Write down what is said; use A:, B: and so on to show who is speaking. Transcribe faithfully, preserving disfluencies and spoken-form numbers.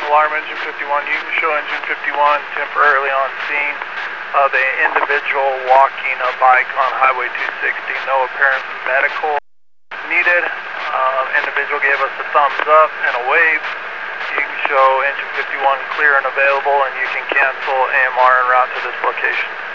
A: alarm engine fifty-one. You can show engine fifty-one temporarily on scene of an individual walking a bike on Highway two sixty. No apparent medical needed. Um, individual gave us a thumbs up and a wave. You can show engine fifty-one clear and available, and you can cancel A M R en route to this location.